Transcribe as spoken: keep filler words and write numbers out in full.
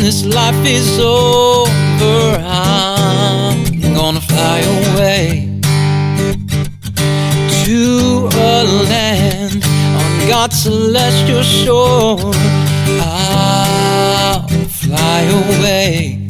this life is over, I'm gonna fly away to a land on God's celestial shore. I'll fly away